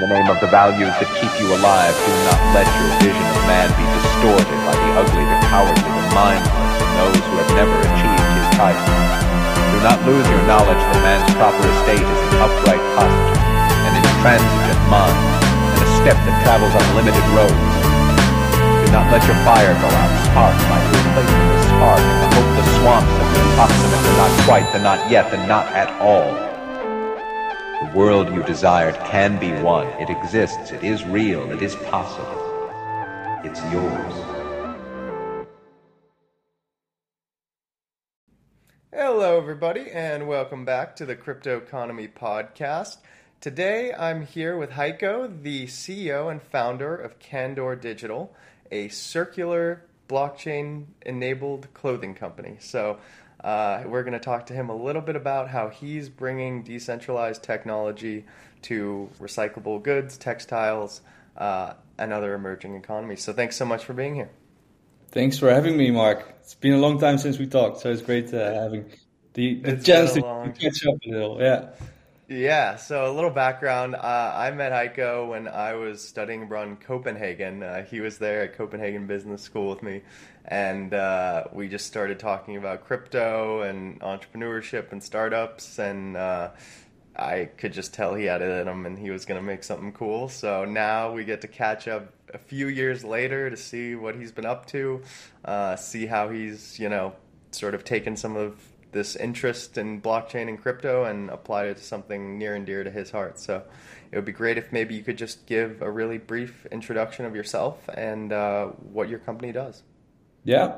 the name of the values that keep you alive, do not let your vision of man be distorted by the ugly, the cowardly, the mindless, and those who have never achieved his title. Do not lose your knowledge that man's proper estate is an upright posture, an intransigent mind, and a step that travels on limited roads. Do not let your fire go out, spark by replacing the spark in the hopeless swamps of the approximate, the not quite, the not yet, the not at all. The world you desired can be won. It exists. It is real. It is possible. It's yours. Hello, everybody, and welcome back to the Crypto Economy Podcast. Today, I'm here with Heiko, the CEO and founder of Candor Digital, a circular blockchain-enabled clothing company. So we're going to talk to him a little bit about how he's bringing decentralized technology to recyclable goods, textiles, and other emerging economies. So thanks so much for being here. Thanks for having me, Mark. It's been a long time since we talked, so it's great having the chance to catch up a little. Yeah, so a little background. I met Heiko when I was studying abroad in Copenhagen. He was there at Copenhagen Business School with me, and we just started talking about crypto and entrepreneurship and startups, and I could just tell he had it in him and he was going to make something cool. So now we get to catch up a few years later to see what he's been up to, see how he's, sort of taken some of this interest in blockchain and crypto and applied it to something near and dear to his heart. So it would be great if maybe you could just give a really brief introduction of yourself and what your company does. Yeah.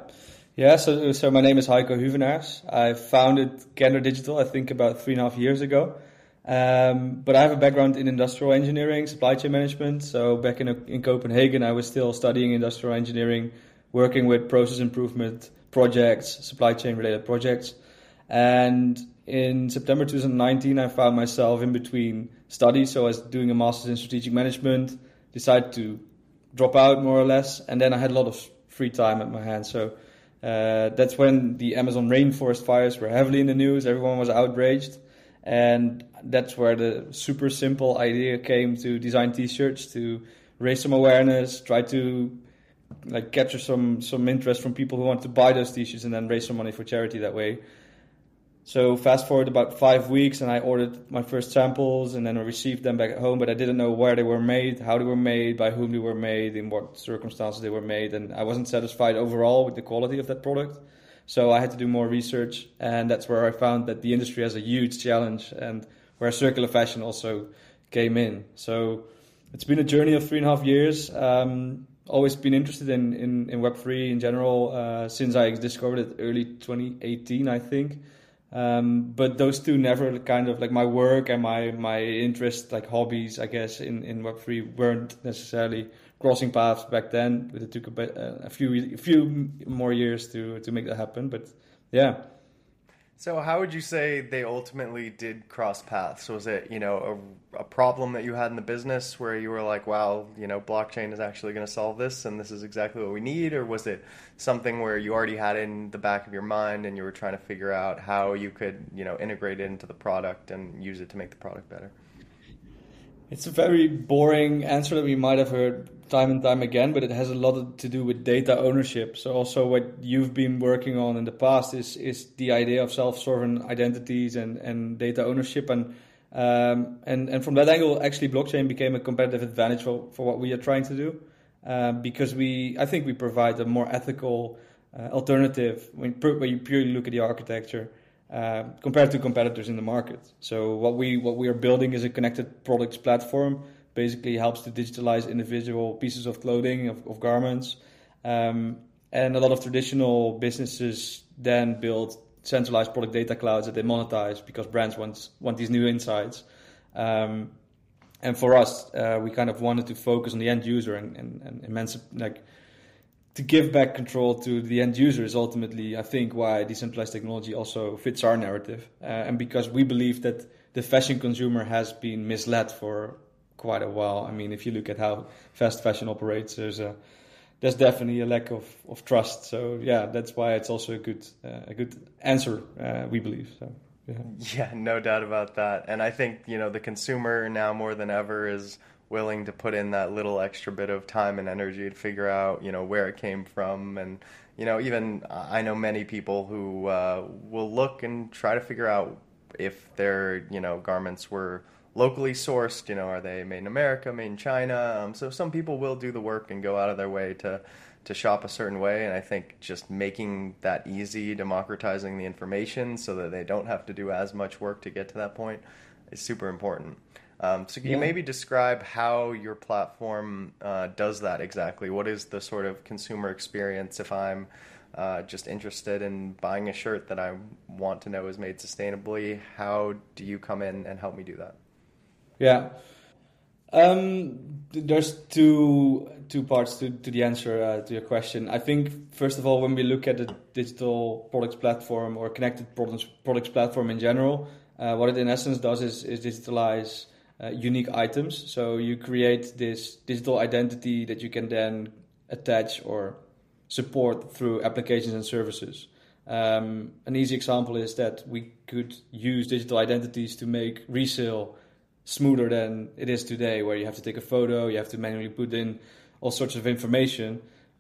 So my name is Heiko Huvenaars. I founded Candor Digital, I think about 3.5 years ago. But I have a background in industrial engineering, supply chain management. So back in Copenhagen, I was still studying industrial engineering, working with process improvement projects, supply chain related projects. And in September 2019, I found myself in between studies. So I was doing a master's in strategic management, decided to drop out more or less. And then I had a lot of free time at my hands. So that's when the Amazon rainforest fires were heavily in the news. Everyone was outraged. And that's where the super simple idea came to design t-shirts, to raise some awareness, try to capture some interest from people who want to buy those t-shirts and then raise some money for charity that way. So fast forward about 5 weeks and I ordered my first samples and then I received them back at home, but I didn't know where they were made, how they were made, by whom they were made, in what circumstances they were made. And I wasn't satisfied overall with the quality of that product. So I had to do more research, and that's where I found that the industry has a huge challenge and where circular fashion also came in. So it's been a journey of 3.5 years. Always been interested in Web3 in general since I discovered it early 2018, I think. But those two never kind of my work and my interest, hobbies, I guess, in Web3 weren't necessarily crossing paths back then. But it took a few more years to make that happen. But yeah. So how would you say they ultimately did cross paths? Was it, a problem that you had in the business where you were like, wow, blockchain is actually going to solve this and this is exactly what we need? Or was it something where you already had it in the back of your mind and you were trying to figure out how you could, integrate it into the product and use it to make the product better? It's a very boring answer that we might have heard time and time again, but it has a lot to do with data ownership. So also what you've been working on in the past is the idea of self-sovereign identities and data ownership. And from that angle, actually, blockchain became a competitive advantage for what we are trying to do, because I think we provide a more ethical alternative when you purely look at the architecture. Compared to competitors in the market. So what we are building is a connected products platform, basically helps to digitalize individual pieces of clothing, of garments. And a lot of traditional businesses then build centralized product data clouds that they monetize because brands want these new insights. And for us, we kind of wanted to focus on the end user and to give back control to the end user is ultimately, I think, why decentralized technology also fits our narrative. And because we believe that the fashion consumer has been misled for quite a while. I mean, if you look at how fast fashion operates, there's definitely a lack of trust. So yeah, that's why it's also a good answer, we believe. So yeah, no doubt about that. And I think, the consumer now more than ever is willing to put in that little extra bit of time and energy to figure out, where it came from. And, even I know many people who will look and try to figure out if their, garments were locally sourced, are they made in America, made in China? So some people will do the work and go out of their way to shop a certain way. And I think just making that easy, democratizing the information so that they don't have to do as much work to get to that point is super important. So can you maybe describe how your platform does that exactly? What is the sort of consumer experience if I'm just interested in buying a shirt that I want to know is made sustainably? How do you come in and help me do that? Yeah. There's two parts to the answer to your question. I think, first of all, when we look at the digital products platform or connected products platform in general, what it in essence does is digitalize unique items. So you create this digital identity that you can then attach or support through applications and services. An easy example is that we could use digital identities to make resale smoother than it is today, where you have to take a photo, you have to manually put in all sorts of information.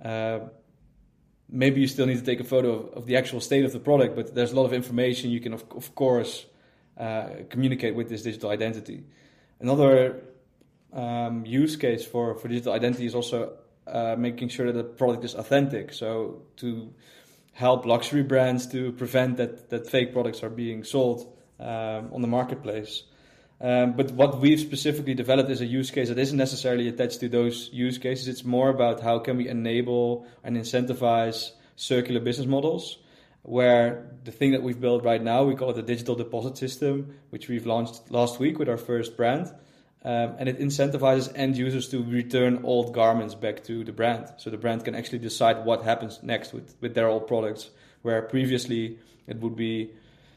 Maybe you still need to take a photo of the actual state of the product, but there's a lot of information you can, of course, communicate with this digital identity. Another use case for digital identity is also making sure that the product is authentic. So to help luxury brands to prevent that fake products are being sold on the marketplace. But what we've specifically developed is a use case that isn't necessarily attached to those use cases. It's more about how can we enable and incentivize circular business models, where the thing that we've built right now, we call it the digital deposit system, which we've launched last week with our first brand. And it incentivizes end users to return old garments back to the brand. So the brand can actually decide what happens next with their old products, where previously it would be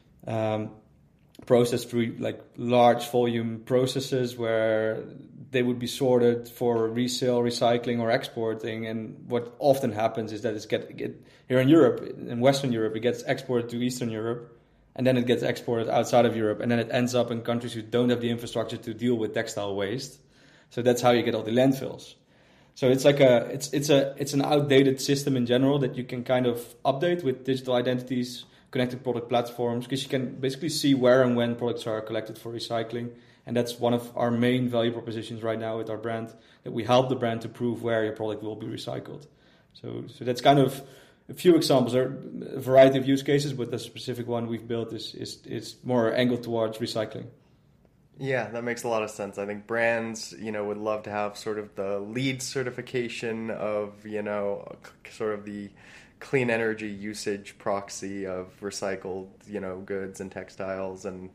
processed through like large volume processes where they would be sorted for resale, recycling, or exporting. And what often happens is that it's here in Europe, in Western Europe, it gets exported to Eastern Europe, and then it gets exported outside of Europe, and then it ends up in countries who don't have the infrastructure to deal with textile waste. So that's how you get all the landfills. So it's like it's an outdated system in general that you can kind of update with digital identities, connected product platforms, because you can basically see where and when products are collected for recycling. And that's one of our main value propositions right now with our brand, that we help the brand to prove where your product will be recycled. So that's kind of a few examples. There are a variety of use cases, but the specific one we've built is more angled towards recycling. Yeah, that makes a lot of sense. I think brands, would love to have sort of the LEED certification of, sort of the clean energy usage proxy of recycled, goods and textiles, and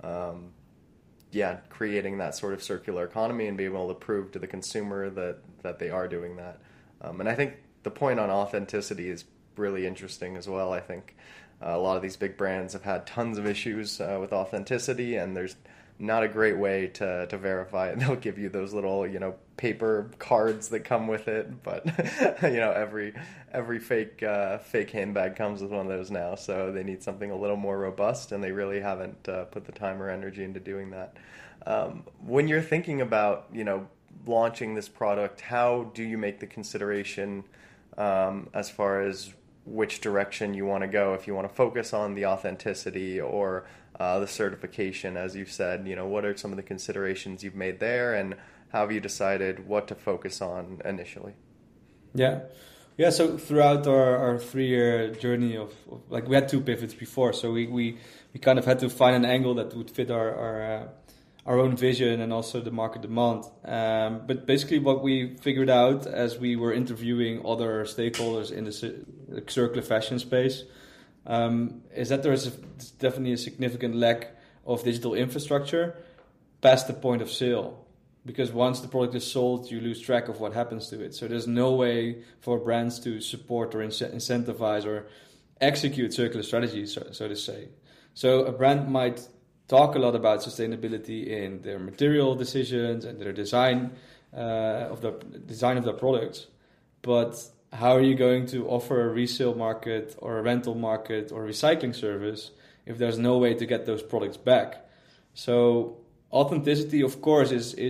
creating that sort of circular economy and being able to prove to the consumer that they are doing that. And I think the point on authenticity is really interesting as well. I think a lot of these big brands have had tons of issues with authenticity, and there's not a great way to verify it. They'll give you those little, paper cards that come with it, but every fake handbag comes with one of those now. So they need something a little more robust, and they really haven't put the time or energy into doing that. When you're thinking about, launching this product, how do you make the consideration as far as which direction you want to go? If you want to focus on the authenticity or the certification, as you've said, what are some of the considerations you've made there, and how have you decided what to focus on initially? Yeah. So throughout our 3-year journey of we had 2 pivots before, so we kind of had to find an angle that would fit our own vision and also the market demand. But basically what we figured out as we were interviewing other stakeholders in the circular fashion space is that there's definitely a significant lack of digital infrastructure past the point of sale. Because once the product is sold, you lose track of what happens to it. So there's no way for brands to support or incentivize or execute circular strategies, so to say. So a brand might talk a lot about sustainability in their material decisions and their design of their products, but how are you going to offer a resale market or a rental market or a recycling service if there's no way to get those products back? So authenticity, of course, is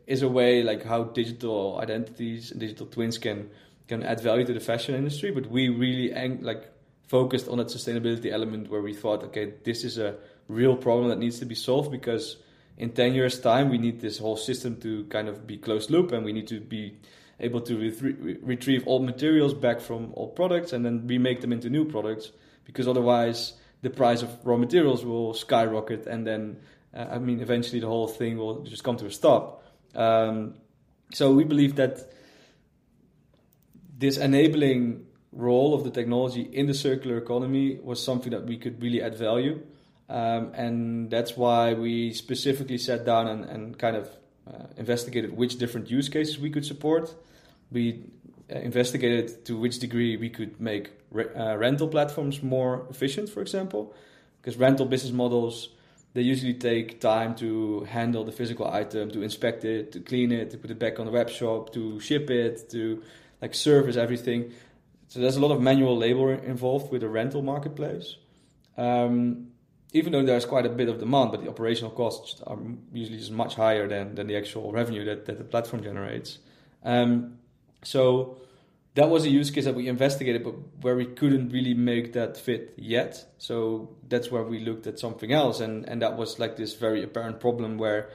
is a way like how digital identities and digital twins can add value to the fashion industry. But we really focused on that sustainability element where we thought, okay, this is a real problem that needs to be solved, because in 10 years' time, we need this whole system to kind of be closed loop, and we need to be able to retrieve old materials back from old products and then remake them into new products, because otherwise the price of raw materials will skyrocket, and then, eventually the whole thing will just come to a stop. So we believe that this enabling role of the technology in the circular economy was something that we could really add value. And that's why we specifically sat down and kind of investigated which different use cases we could support. We investigated to which degree we could make rental platforms more efficient, for example, because rental business models, they usually take time to handle the physical item, to inspect it, to clean it, to put it back on the web shop, to ship it, to service everything. So there's a lot of manual labor involved with a rental marketplace. Even though there's quite a bit of demand, but the operational costs are usually just much higher than the actual revenue that the platform generates. So that was a use case that we investigated, but where we couldn't really make that fit yet. So that's where we looked at something else, and that was like this very apparent problem where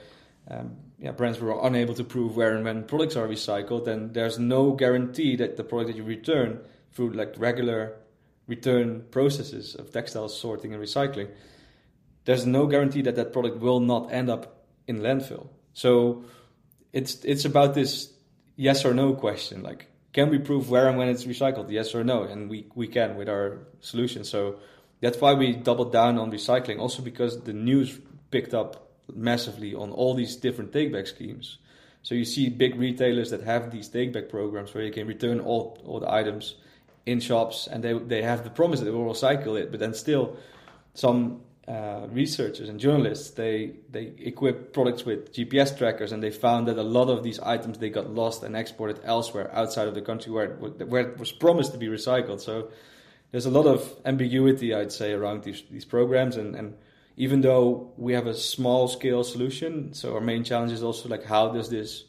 brands were unable to prove where and when products are recycled, and there's no guarantee that the product that you return through like regular return processes of textile sorting and recycling, there's no guarantee that that product will not end up in landfill. So it's about this yes or no question, like, can we prove where and when it's recycled? Yes or no? And we can with our solution. So that's why we doubled down on recycling, also because the news picked up massively on all these different take-back schemes. So you see big retailers that have these take-back programs where you can return all the items in shops, and they have the promise that they will recycle it, but then still some researchers and journalists, they equip products with GPS trackers, and they found that a lot of these items, they got lost and exported elsewhere outside of the country where it was promised to be recycled. So there's a lot of ambiguity, I'd say, around these programs, and even though we have a small scale solution, so our main challenge is also like how does this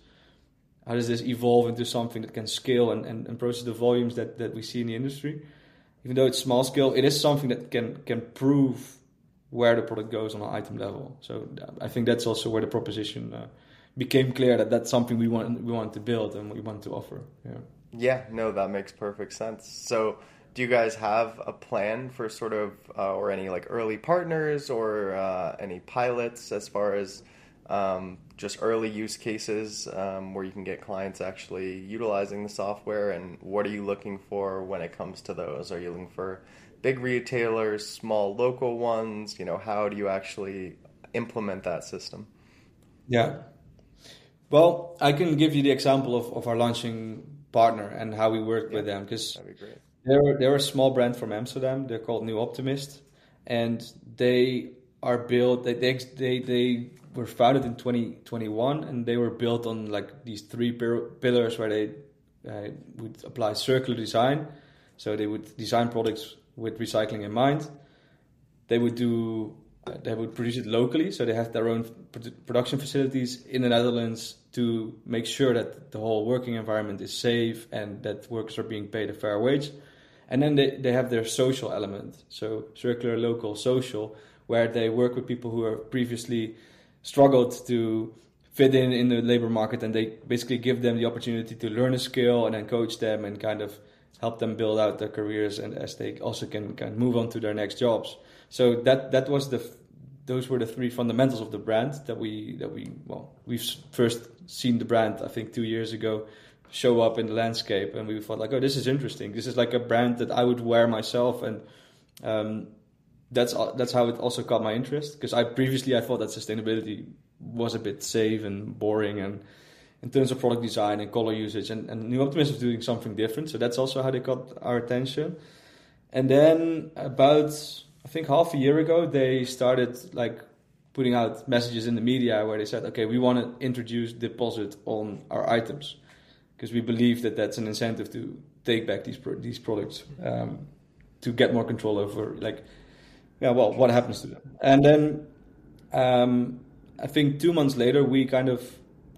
evolve into something that can scale and process the volumes that we see in the industry. Even though it's small scale, it is something that can prove where the product goes on an item level. So I think that's also where the proposition became clear that that's something we want to build and we want to offer. Yeah, no, that makes perfect sense. So do you guys have a plan for sort of, or any like early partners or any pilots as far as just early use cases where you can get clients actually utilizing the software? And what are you looking for when it comes to those? Are you looking for big retailers, small local ones? How do you actually implement that system? Yeah. Well, I can give you the example of our launching partner and how we work with them, because that'd be great. They're a small brand from Amsterdam. They're called New Optimist, and they are built. They were founded in 2021, and they were built on like these three pillars where they would apply circular design. So they would design products with recycling in mind. They would produce it locally, so they have their own production facilities in the Netherlands to make sure that the whole working environment is safe and that workers are being paid a fair wage. And then they have their social element, so circular, local, social, where they work with people who have previously struggled to fit in the labor market, and they basically give them the opportunity to learn a skill and then coach them and kind of help them build out their careers, and as they also can kind of move on to their next jobs. So those were the three fundamentals of the brand that we've first seen the brand, I think 2 years ago, show up in the landscape, and we thought like, oh, this is interesting. This is like a brand that I would wear myself, and that's how it also caught my interest, because I thought that sustainability was a bit safe and boring, and in terms of product design and color usage, and New Optimist was doing something different. So that's also how they got our attention. And then about, I think half a year ago, they started like putting out messages in the media where they said, okay, we want to introduce deposit on our items, because we believe that that's an incentive to take back these products, to get more control over what happens to them. And then I think 2 months later, we kind of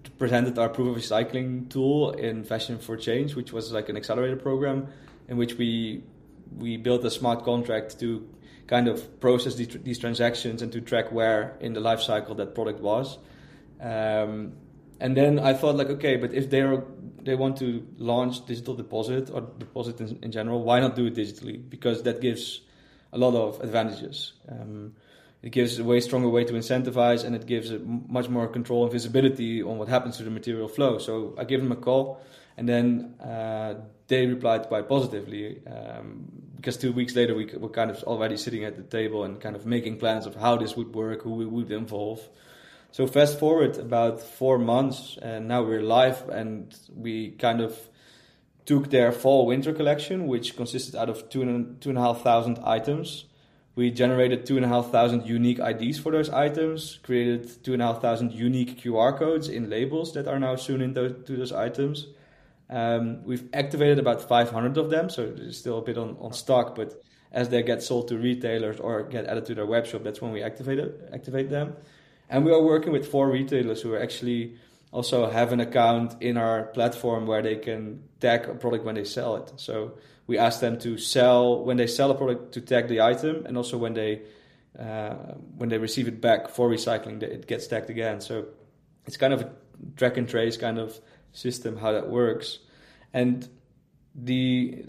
presented our proof of recycling tool in Fashion for Change, which was like an accelerator program in which we built a smart contract to kind of process these transactions and to track where in the life cycle that product was. And then I thought like, okay, but if they want to launch digital deposit or deposit in general, why not do it digitally? Because that gives a lot of advantages. It gives a way stronger way to incentivize, and it gives a much more control and visibility on what happens to the material flow. So I gave them a call, and then they replied quite positively, because 2 weeks later we were kind of already sitting at the table and kind of making plans of how this would work, who we would involve. So fast forward about 4 months, and now we're live, and we kind of took their fall-winter collection, which consisted out of 2,500 items. We generated 2,500 unique IDs for those items, created 2,500 unique QR codes in labels that are now sewn to those items. We've activated about 500 of them, so there's still a bit on stock, but as they get sold to retailers or get added to their web shop, that's when we activate them. And we are working with 4 retailers who are actually also have an account in our platform where they can tag a product when they sell it. So we ask them to when they sell a product, to tag the item, and also when they receive it back for recycling, it gets tagged again. So it's kind of a track and trace kind of system how that works. And the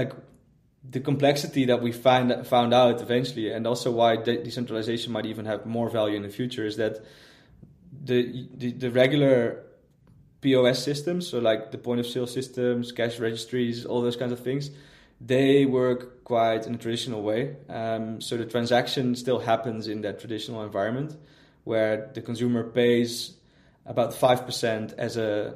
complexity that we found out eventually, and also why decentralization might even have more value in the future, is that the regular POS systems, so like the point of sale systems, cash registries, all those kinds of things, they work quite in a traditional way. So the transaction still happens in that traditional environment, where the consumer pays about 5% as a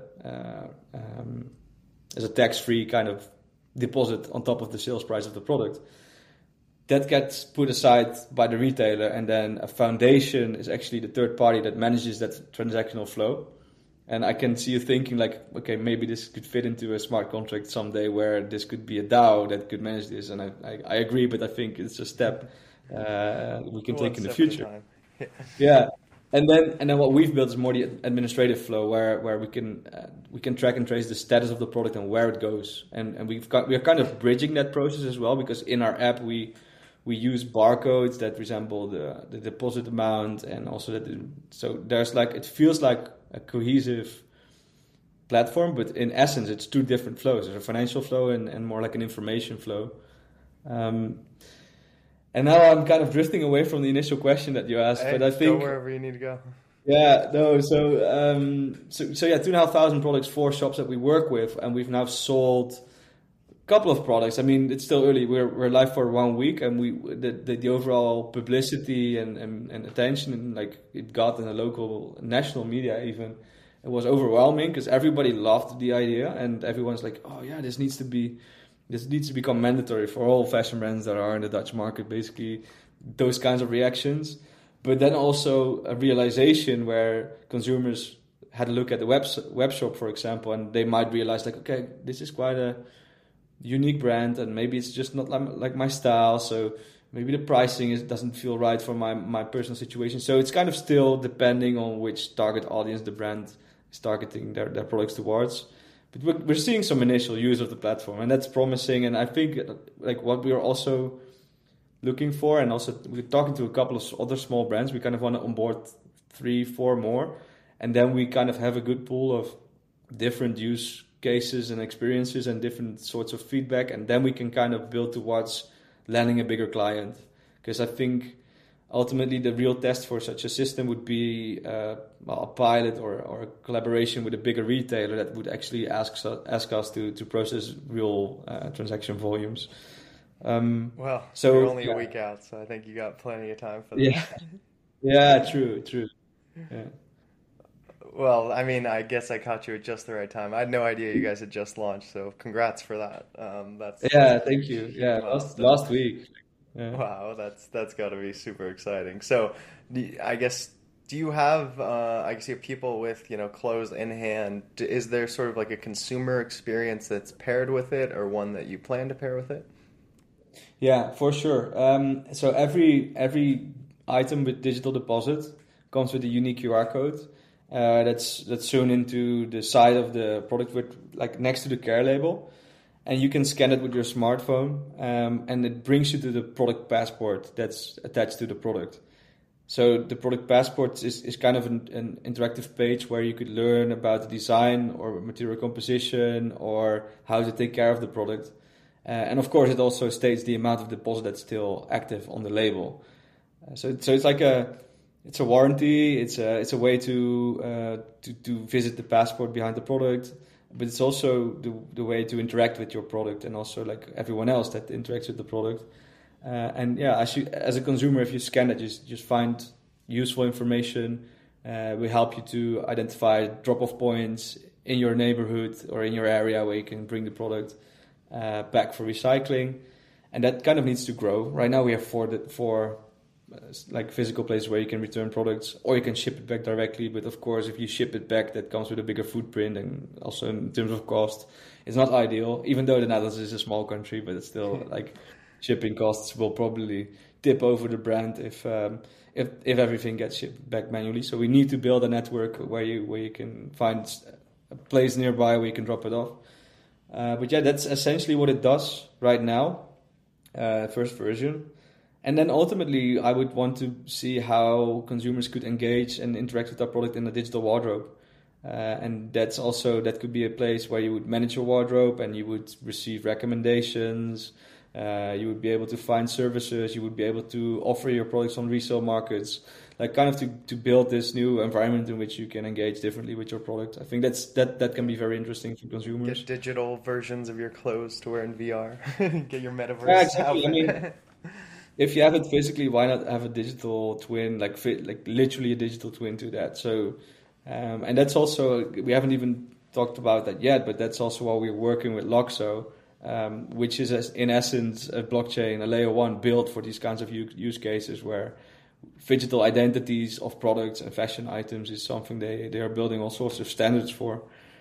tax-free kind of deposit on top of the sales price of the product. That gets put aside by the retailer, and then a foundation is actually the third party that manages that transactional flow. And I can see you thinking like, okay, maybe this could fit into a smart contract someday where this could be a DAO that could manage this. And I agree, but I think it's a step we can take in the future. Yeah. And then what we've built is more the administrative flow where we can track and trace the status of the product and where it goes. And we are kind of bridging that process as well, because in our app we use barcodes that resemble the deposit amount, and also so there's it feels like a cohesive platform, but in essence it's 2 different flows. There's a financial flow and more like an information flow. And now I'm kind of drifting away from the initial question that you asked, but I think go wherever you need to go. Yeah, no. So yeah, 2,500 products, 4 shops that we work with, and we've now sold a couple of products. I mean, it's still early. We're live for 1 week, and the overall publicity and attention and it got in the local national media even, it was overwhelming because everybody loved the idea, and everyone's like, oh yeah, this needs to become mandatory for all fashion brands that are in the Dutch market, basically those kinds of reactions. But then also a realization where consumers had a look at the web shop, for example, and they might realize okay, this is quite a unique brand, and maybe it's just not like my style, so maybe the pricing doesn't feel right for my personal situation. So it's kind of still depending on which target audience the brand is targeting their products towards. But we're seeing some initial use of the platform, and that's promising. And I think what we are also looking for, and also we're talking to a couple of other small brands, we kind of want to onboard 3-4 more, and then we kind of have a good pool of different use cases and experiences and different sorts of feedback, and then we can kind of build towards landing a bigger client. Because I think ultimately the real test for such a system would be a pilot or a collaboration with a bigger retailer that would actually ask us to process real transaction volumes. Well, so you're only a week out, so I think you got plenty of time for that. Yeah, true. Yeah. Well, I mean, I guess I caught you at just the right time. I had no idea you guys had just launched, so congrats for that. Thank you. Yeah, last week. Yeah. Wow, that's got to be super exciting. So, I guess, do you have, you have people with, clothes in hand. Is there sort of like a consumer experience that's paired with it, or one that you plan to pair with it? Yeah, for sure. So every item with digital deposit comes with a unique QR code, that's sewn into the side of the product with like next to the care label, and you can scan it with your smartphone, and it brings you to the product passport that's attached to the product. So the product passport is kind of an interactive page where you could learn about the design or material composition or how to take care of the product. And of course, it also states the amount of deposit that's still active on the label. So it's like it's a warranty. It's a way to visit the passport behind the product, but it's also the way to interact with your product and also like everyone else that interacts with the product. And yeah, as a consumer, if you scan it, just find useful information. We help you to identify drop-off points in your neighborhood or in your area where you can bring the product back for recycling, and that kind of needs to grow. Right now, we have four like physical places where you can return products, or you can ship it back directly. But of course, if you ship it back, that comes with a bigger footprint, and also in terms of cost, it's not ideal. Even though the Netherlands is a small country, but it's still like. Shipping costs will probably tip over the brand if everything gets shipped back manually. So we need to build a network where you can find a place nearby where you can drop it off. But yeah, that's essentially what it does right now, first version. And then ultimately, I would want to see how consumers could engage and interact with our product in a digital wardrobe. And that could be a place where you would manage your wardrobe and you would receive recommendations. You would be able to find services. You would be able to offer your products on resale markets, like kind of to build this new environment in which you can engage differently with your product. I think that can be very interesting for consumers. Get digital versions of your clothes to wear in VR. Get your metaverse. Yeah, exactly. I mean, if you have it physically, why not have a digital twin, like literally a digital twin to that? So, and that's also, we haven't even talked about that yet, but that's also why we're working with Loxo. Which is in essence a blockchain, a layer 1 built for these kinds of use cases where digital identities of products and fashion items is something they are building all sorts of standards for.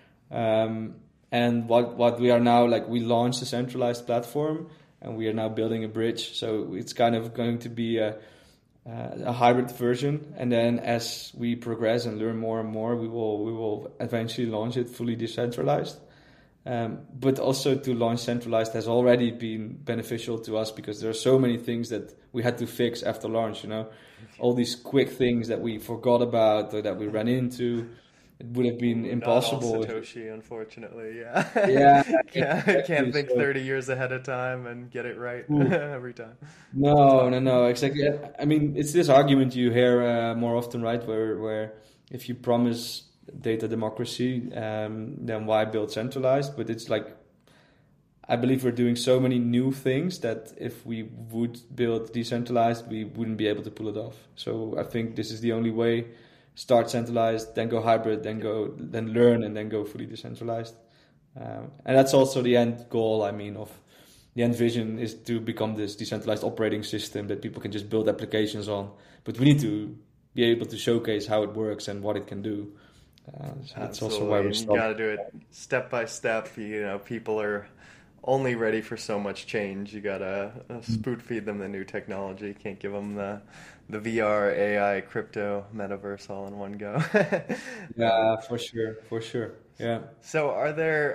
And what we are now, like, we launched a centralized platform and we are now building a bridge. So it's kind of going to be a hybrid version. And then as we progress and learn more and more, we will eventually launch it fully decentralized. But also to launch centralized has already been beneficial to us because there are so many things that we had to fix after launch, all these quick things that we forgot about or that we ran into. It would have been impossible. Not all Satoshi, unfortunately, yeah. Yeah. Can't think 30 years ahead of time and get it right every time. No, exactly. I mean, it's this argument you hear more often, right? Where if you promise data democracy, then why build centralized? But it's like, I believe we're doing so many new things that if we would build decentralized, we wouldn't be able to pull it off. So I think this is the only way. Start centralized, then go hybrid, then learn, and then go fully decentralized. And that's also the end goal. I mean, of the end vision is to become this decentralized operating system that people can just build applications on. But we need to be able to showcase how it works and what it can do. So that's also why we you got to do it step by step. People are only ready for so much change. You got to spoon feed them the new technology. Can't give them the VR, AI, crypto, metaverse all in one go. Yeah, for sure. Yeah. So are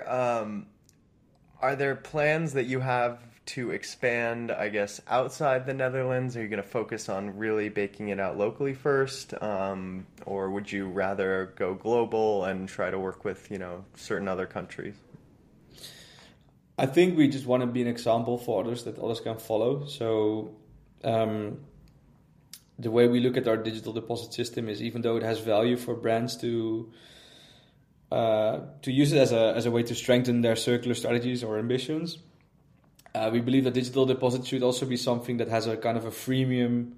there plans that you have to expand, I guess, outside the Netherlands? Are you going to focus on really baking it out locally first? Or would you rather go global and try to work with, certain other countries? I think we just want to be an example for others that others can follow. So the way we look at our digital deposit system is, even though it has value for brands to use it as a way to strengthen their circular strategies or ambitions, we believe that digital deposit should also be something that has a kind of a freemium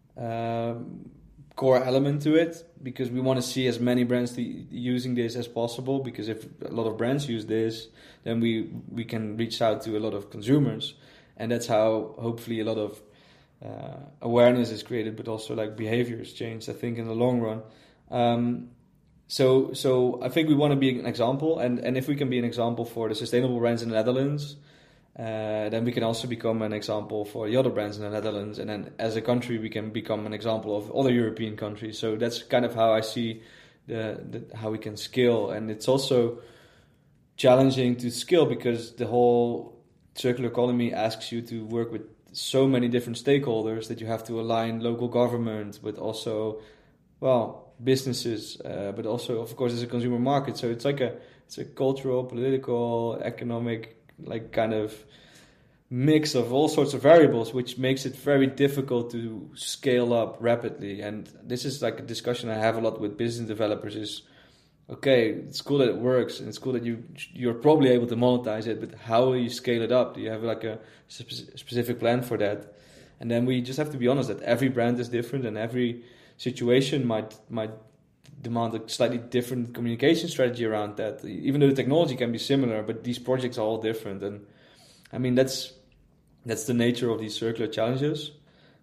core element to it, because we want to see as many brands using this as possible, because if a lot of brands use this, then we can reach out to a lot of consumers, and that's how hopefully a lot of awareness is created, but also like behaviors change, I think, in the long run. So I think we want to be an example, and if we can be an example for the sustainable brands in the Netherlands, then we can also become an example for the other brands in the Netherlands, and then as a country we can become an example of other European countries. So that's kind of how I see how we can scale. And it's also challenging to scale because the whole circular economy asks you to work with so many different stakeholders that you have to align local government, but also, well, businesses, but also, of course, as a consumer market. So it's like it's a cultural, political, economic, like kind of mix of all sorts of variables, which makes it very difficult to scale up rapidly. And this is like a discussion I have a lot with business developers is, okay, it's cool that it works and it's cool that you're probably able to monetize it, but how will you scale it up? Do you have like a specific plan for that? And then we just have to be honest that every brand is different and every situation might demand a slightly different communication strategy around that, even though the technology can be similar, but these projects are all different. And I mean, that's the nature of these circular challenges.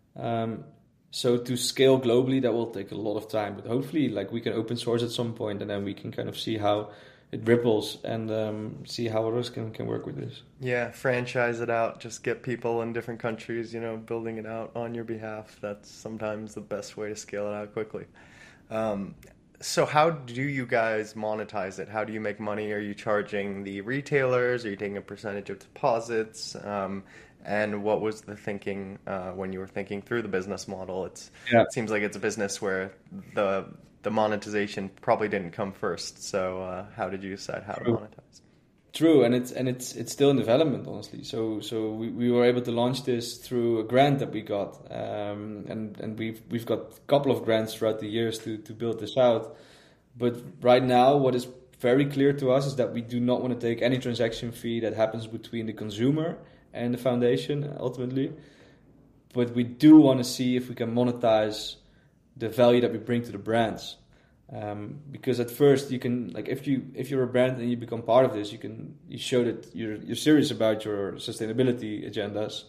So to scale globally, that will take a lot of time, but hopefully like we can open source at some point and then we can kind of see how it ripples and see how others can work with this. Yeah, franchise it out, just get people in different countries, building it out on your behalf. That's sometimes the best way to scale it out quickly. So how do you guys monetize it? How do you make money? Are you charging the retailers? Are you taking a percentage of deposits? And what was the thinking when you were thinking through the business model? It seems like it's a business where the monetization probably didn't come first. So how did you decide how to monetize? True, and it's still in development, honestly. So we were able to launch this through a grant that we got, and we've got a couple of grants throughout the years to build this out. But right now, what is very clear to us is that we do not want to take any transaction fee that happens between the consumer and the foundation ultimately. But we do want to see if we can monetize the value that we bring to the brands. Because at first you can, like, if you're a brand and you become part of this, you show that you're serious about your sustainability agendas,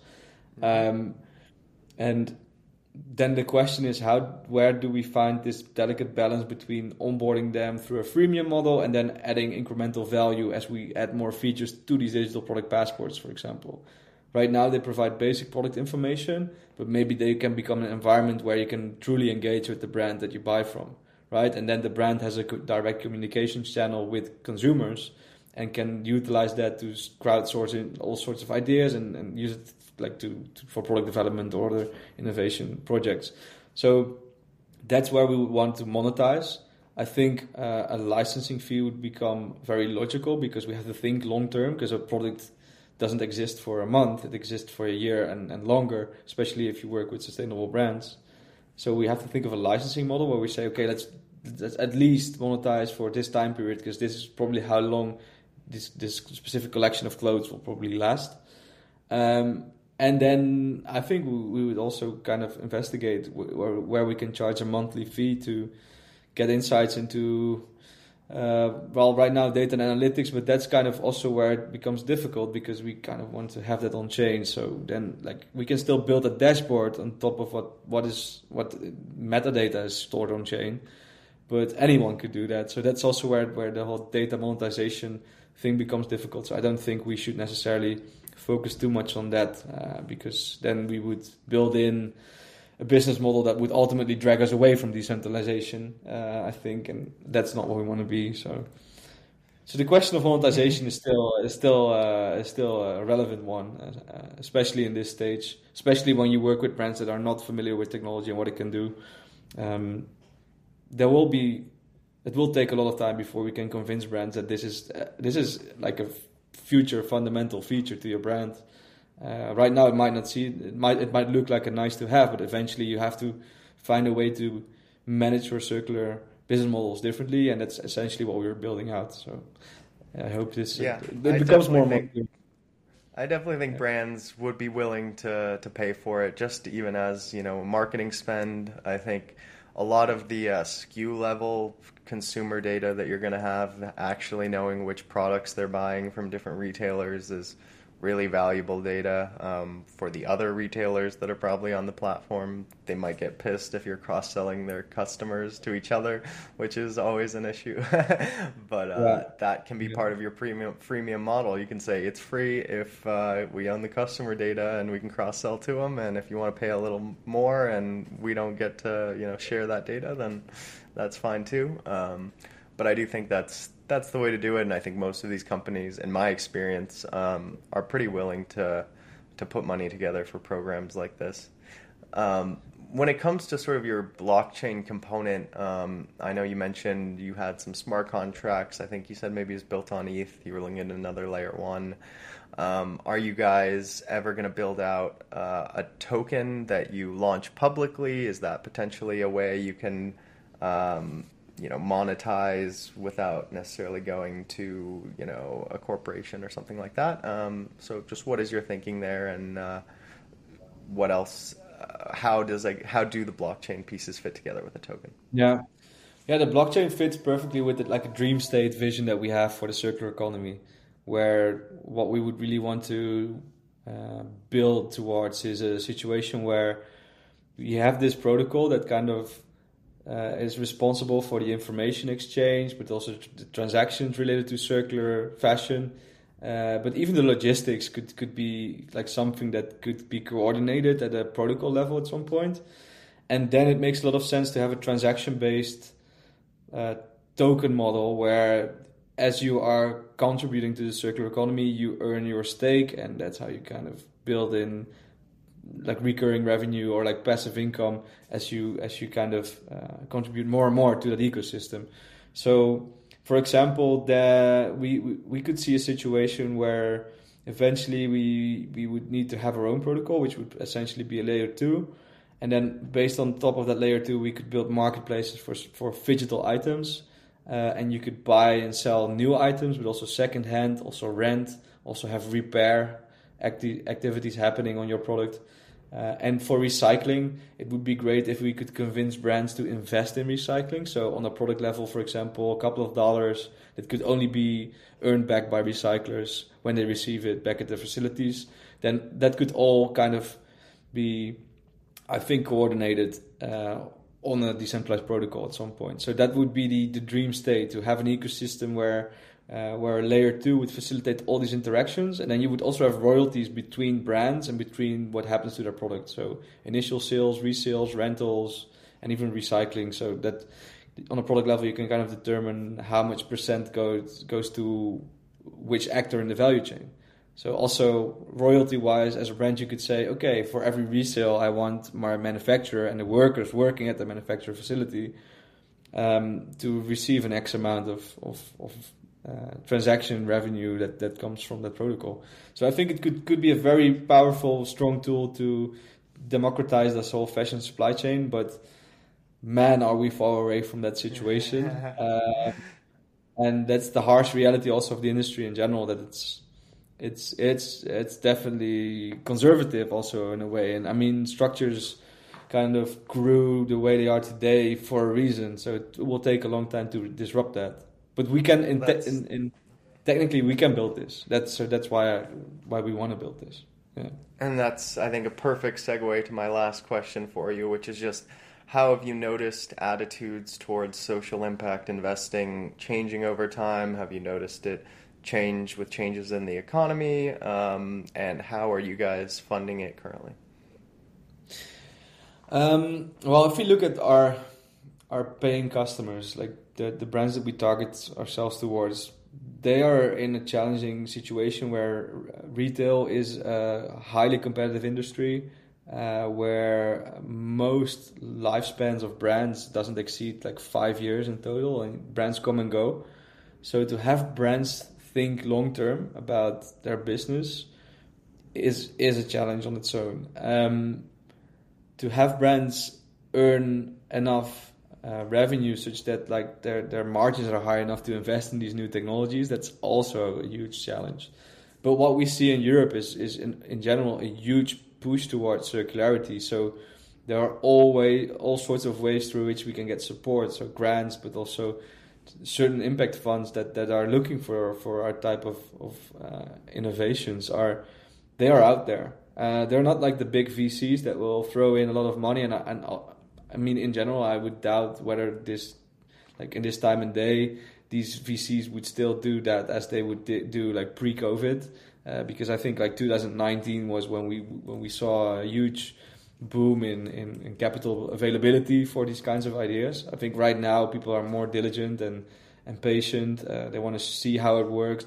and then the question is where do we find this delicate balance between onboarding them through a freemium model and then adding incremental value as we add more features to these digital product passports, for example. Right now they provide basic product information, but maybe they can become an environment where you can truly engage with the brand that you buy from. Right, and then the brand has a direct communication channel with consumers and can utilize that to crowdsource all sorts of ideas and use it like for product development or other innovation projects. So that's where we would want to monetize. I think a licensing fee would become very logical because we have to think long term, because a product doesn't exist for a month, it exists for a year and longer, especially if you work with sustainable brands. So we have to think of a licensing model where we say, okay, let's at least monetize for this time period, because this is probably how long this specific collection of clothes will probably last. And then I think we would also kind of investigate where we can charge a monthly fee to get insights into, right now data and analytics, but that's kind of also where it becomes difficult because we kind of want to have that on chain. So then like we can still build a dashboard on top of what metadata is stored on chain, but anyone could do that. So that's also where the whole data monetization thing becomes difficult. So I don't think we should necessarily focus too much on that because then we would build in a business model that would ultimately drag us away from decentralization, I think, and that's not what we want to be. So the question of monetization is still a relevant one, especially in this stage, especially when you work with brands that are not familiar with technology and what it can do. It will take a lot of time before we can convince brands that this is like a future fundamental feature to your brand. Right now, it might look like a nice to have, but eventually you have to find a way to manage your circular business models differently, and that's essentially what we're building out. So I hope this becomes more. I definitely think brands would be willing to pay for it, just even as marketing spend. I think a lot of the SKU level consumer data that you're going to have, actually knowing which products they're buying from different retailers, is really valuable data for the other retailers that are probably on the platform. They might get pissed if you're cross-selling their customers to each other, which is always an issue. But that can be part of your freemium model. You can say it's free if we own the customer data and we can cross-sell to them, and if you want to pay a little more and we don't get to share that data, then that's fine too. But I do think that's the way to do it, and I think most of these companies, in my experience, are pretty willing to put money together for programs like this. When it comes to sort of your blockchain component, I know you mentioned you had some smart contracts. I think you said maybe it's built on ETH. You were looking at another layer one. Are you guys ever going to build out a token that you launch publicly? Is that potentially a way you can monetize without necessarily going to, a corporation or something like that? So just what is your thinking there, and what else, how do the blockchain pieces fit together with a token? Yeah, the blockchain fits perfectly with it, like a dream state vision that we have for the circular economy, where what we would really want to build towards is a situation where you have this protocol that kind of is responsible for the information exchange, but also the transactions related to circular fashion. But even the logistics could be like something that could be coordinated at a protocol level at some point. And then it makes a lot of sense to have a transaction-based token model where, as you are contributing to the circular economy, you earn your stake, and that's how you kind of build in like recurring revenue or like passive income as you kind of contribute more and more to that ecosystem. So, for example, we could see a situation where eventually we would need to have our own protocol, which would essentially be a layer 2, and then based on top of that layer 2, we could build marketplaces for phygital items, and you could buy and sell new items, but also secondhand, also rent, also have repair activities happening on your product. And for recycling, it would be great if we could convince brands to invest in recycling. So on a product level, for example, a couple of dollars that could only be earned back by recyclers when they receive it back at their facilities. Then that could all kind of be, I think, coordinated on a decentralized protocol at some point. So that would be the dream state, to have an ecosystem where layer 2 would facilitate all these interactions, and then you would also have royalties between brands and between what happens to their product. So initial sales, resales, rentals, and even recycling. So that on a product level, you can kind of determine how much percent goes to which actor in the value chain. So also royalty-wise, as a brand, you could say, okay, for every resale, I want my manufacturer and the workers working at the manufacturer facility to receive an X amount of transaction revenue that comes from that protocol. So I think it could be a very powerful, strong tool to democratize this whole fashion supply chain. But man, are we far away from that situation? And that's the harsh reality also of the industry in general, that it's definitely conservative also in a way. And I mean, structures kind of grew the way they are today for a reason. So it will take a long time to disrupt that. But we can, technically, we can build this. That's why we want to build this. Yeah. And that's, I think, a perfect segue to my last question for you, which is just, how have you noticed attitudes towards social impact investing changing over time? Have you noticed it change with changes in the economy? And how are you guys funding it currently? Well, if we look at our paying customers, like the brands that we target ourselves towards, they are in a challenging situation where retail is a highly competitive industry, where most lifespans of brands doesn't exceed like 5 years in total, and brands come and go. So to have brands think long term about their business is a challenge on its own. To have brands earn enough revenue such that like their margins are high enough to invest in these new technologies, that's also a huge challenge. But what we see in Europe is in general a huge push towards circularity. So there are all sorts of ways through which we can get support, so grants, but also certain impact funds that are looking for our type of innovations they are out there. They're not like the big VCs that will throw in a lot of money, and I mean, in general, I would doubt whether this, like in this time and day, these VCs would still do that as they would do like pre-COVID, because I think like 2019 was when we saw a huge boom in capital availability for these kinds of ideas. I think right now people are more diligent and patient. They want to see how it works.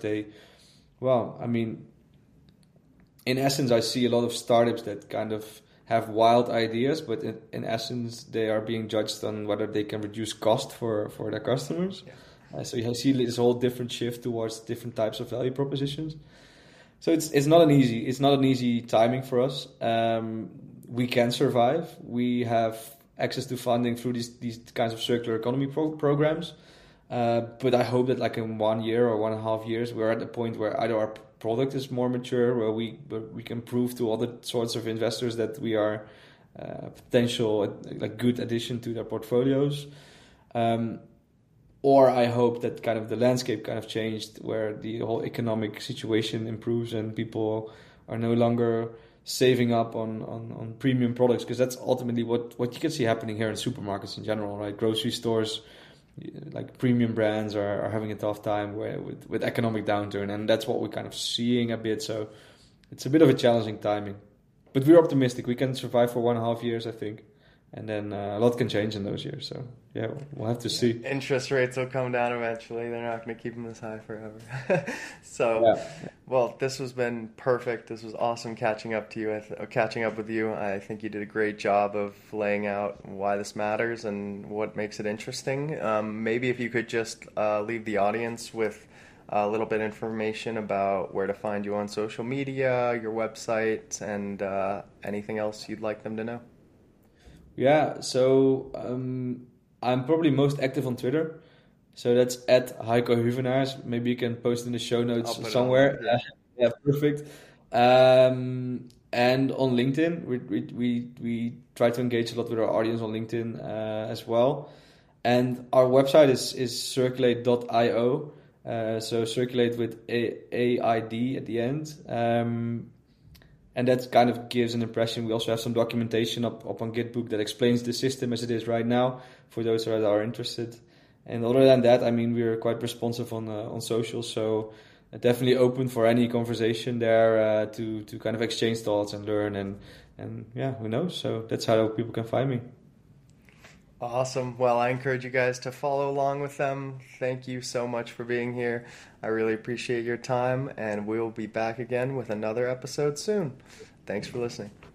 In essence, I see a lot of startups that kind of have wild ideas, but in essence, they are being judged on whether they can reduce cost for their customers. Yeah. So you see this whole different shift towards different types of value propositions. So it's not an easy timing for us. We can survive. We have access to funding through these kinds of circular economy programs. But I hope that like in 1 year or 1.5 years, we're at the point where either our product is more mature, where we can prove to other sorts of investors that we are potential like good addition to their portfolios. Or I hope that kind of the landscape kind of changed, where the whole economic situation improves and people are no longer saving up on premium products, because that's ultimately what you can see happening here in supermarkets in general, right? Grocery stores, like premium brands are having a tough time with economic downturn, and that's what we're kind of seeing a bit. So it's a bit of a challenging timing, but we're optimistic. We can survive for 1.5 years, I think, and then a lot can change in those years. So yeah, we'll have to see. Interest rates will come down eventually. They're not going to keep them this high forever. So, well, this has been perfect. This was awesome catching up with you. I think you did a great job of laying out why this matters and what makes it interesting. Maybe if you could just leave the audience with a little bit of information about where to find you on social media, your website, and anything else you'd like them to know. Yeah, so I'm probably most active on Twitter. So that's at Heiko Huvenaars. Maybe you can post in the show notes somewhere. Yeah, perfect. And on LinkedIn, we try to engage a lot with our audience on LinkedIn as well. And our website is circulate.io. So circulate with AID at the end. And that kind of gives an impression. We also have some documentation up on Gitbook that explains the system as it is right now for those that are interested. And other than that, I mean, we're quite responsive on social, so definitely open for any conversation there to kind of exchange thoughts and learn and yeah, who knows? So that's how people can find me. Awesome. Well, I encourage you guys to follow along with them. Thank you so much for being here. I really appreciate your time, and we'll be back again with another episode soon. Thanks for listening.